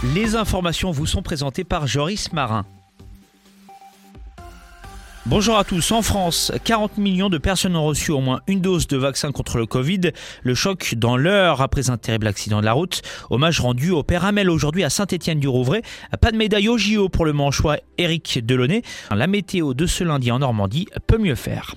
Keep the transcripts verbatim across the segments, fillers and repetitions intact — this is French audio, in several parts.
Les informations vous sont présentées par Joris Marin. Bonjour à tous. En France, quarante millions de personnes ont reçu au moins une dose de vaccin contre le Covid. Le choc dans l'heure après un terrible accident de la route. Hommage rendu au père Hamel aujourd'hui à Saint-Étienne-du-Rouvray. Pas de médaille au J O pour le manchois Éric Delaunay. La météo de ce lundi en Normandie peut mieux faire.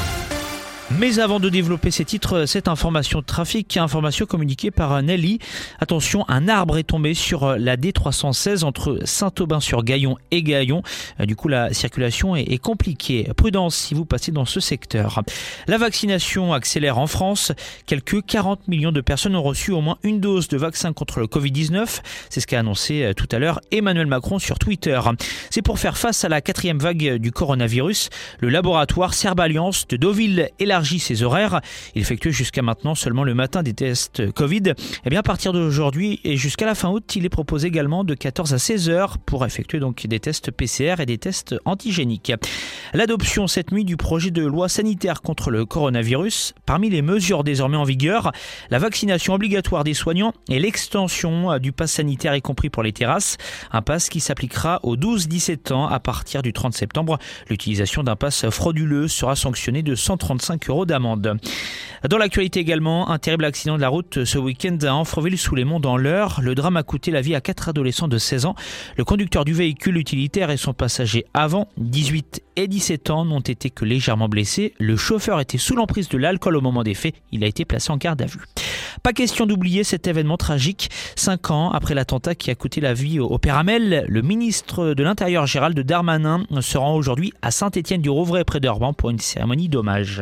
Mais avant de développer ces titres, cette information de trafic, information communiquée par Nelly. Attention, un arbre est tombé sur la D trois cent seize entre Saint-Aubin-sur-Gaillon et Gaillon. Du coup, la circulation est compliquée. Prudence si vous passez dans ce secteur. La vaccination accélère en France. Quelques quarante millions de personnes ont reçu au moins une dose de vaccin contre le covid dix-neuf. C'est ce qu'a annoncé tout à l'heure Emmanuel Macron sur Twitter. C'est pour faire face à la quatrième vague du coronavirus. Le laboratoire Cerballiance de Deauville élargit ses horaires. Il effectue jusqu'à maintenant seulement le matin des tests Covid. Et bien à partir d'aujourd'hui et jusqu'à la fin août, il est proposé également de quatorze à seize heures pour effectuer donc des tests P C R et des tests antigéniques. L'adoption cette nuit du projet de loi sanitaire contre le coronavirus. Parmi les mesures désormais en vigueur, la vaccination obligatoire des soignants et l'extension du pass sanitaire, y compris pour les terrasses. Un pass qui s'appliquera aux douze à dix-sept ans à partir du trente septembre. L'utilisation d'un pass frauduleux sera sanctionnée de cent trente-cinq euros d'amende. Dans l'actualité également, un terrible accident de la route ce week-end à Amfreville-sous-les-Monts dans l'Eure. Le drame a coûté la vie à quatre adolescents de seize ans. Le conducteur du véhicule utilitaire et son passager avant, dix-huit et dix-sept ans, n'ont été que légèrement blessés. Le chauffeur était sous l'emprise de l'alcool au moment des faits. Il a été placé en garde à vue. Pas question d'oublier cet événement tragique. Cinq ans après l'attentat qui a coûté la vie au père Hamel, le ministre de l'Intérieur Gérald Darmanin se rend aujourd'hui à Saint-Étienne-du-Rouvray près d'Orban pour une cérémonie d'hommage.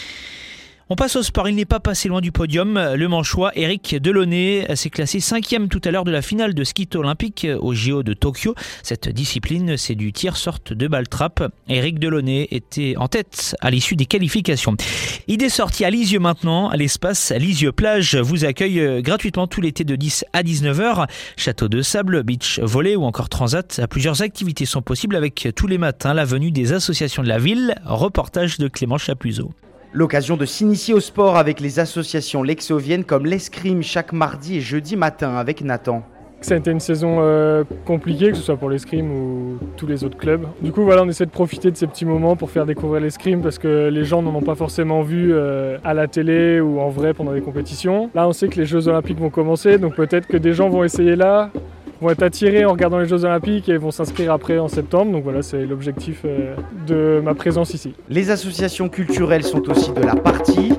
On passe au sport, il n'est pas passé loin du podium. Le manchois Éric Delaunay s'est classé cinquième tout à l'heure de la finale de ski olympique au J O de Tokyo. Cette discipline, c'est du tir sorte de balle trappe. Éric Delaunay était en tête à l'issue des qualifications. Idée sortie à Lisieux maintenant. L'espace Lisieux Plage vous accueille gratuitement tout l'été de dix à dix-neuf heures. Château de sable, beach volley ou encore transat. Plusieurs activités sont possibles avec tous les matins la venue des associations de la ville. Reportage de Clément Chapuzot. L'occasion de s'initier au sport avec les associations lexoviennes comme l'escrime chaque mardi et jeudi matin avec Nathan. Ça a été une saison euh, compliquée, que ce soit pour l'escrime ou tous les autres clubs. Du coup, voilà, on essaie de profiter de ces petits moments pour faire découvrir l'escrime parce que les gens n'en ont pas forcément vu euh, à la télé ou en vrai pendant des compétitions. Là, on sait que les Jeux Olympiques vont commencer, donc peut-être que des gens vont essayer là, vont être attirés en regardant les Jeux Olympiques et vont s'inscrire après en septembre. Donc voilà, c'est l'objectif euh, de ma présence ici. Les associations culturelles sont aussi de la partie.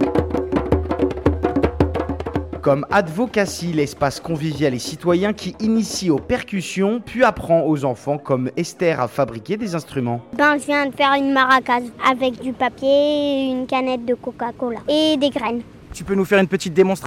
Comme Advocacy, l'espace convivial et citoyen qui initie aux percussions, puis apprend aux enfants comme Esther à fabriquer des instruments. Ben, je viens de faire une maracas avec du papier, une canette de Coca-Cola et des graines. Tu peux nous faire une petite démonstration ?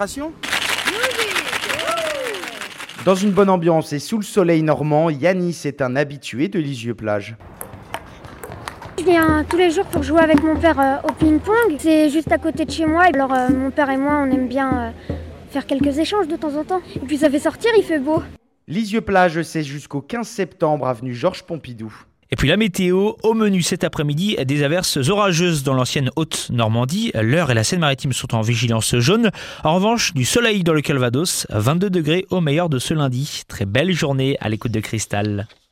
Dans une bonne ambiance et sous le soleil normand, Yanis est un habitué de Lisieux Plage. Je viens tous les jours pour jouer avec mon père euh, au ping-pong. C'est juste à côté de chez moi. Alors euh, mon père et moi, on aime bien euh, faire quelques échanges de temps en temps. Et puis ça fait sortir, il fait beau. Lisieux Plage, c'est jusqu'au quinze septembre, avenue Georges Pompidou. Et puis la météo, au menu cet après-midi, des averses orageuses dans l'ancienne Haute-Normandie. L'Eure et la Seine-Maritime sont en vigilance jaune. En revanche, du soleil dans le Calvados, vingt-deux degrés au meilleur de ce lundi. Très belle journée à l'écoute de Cristal.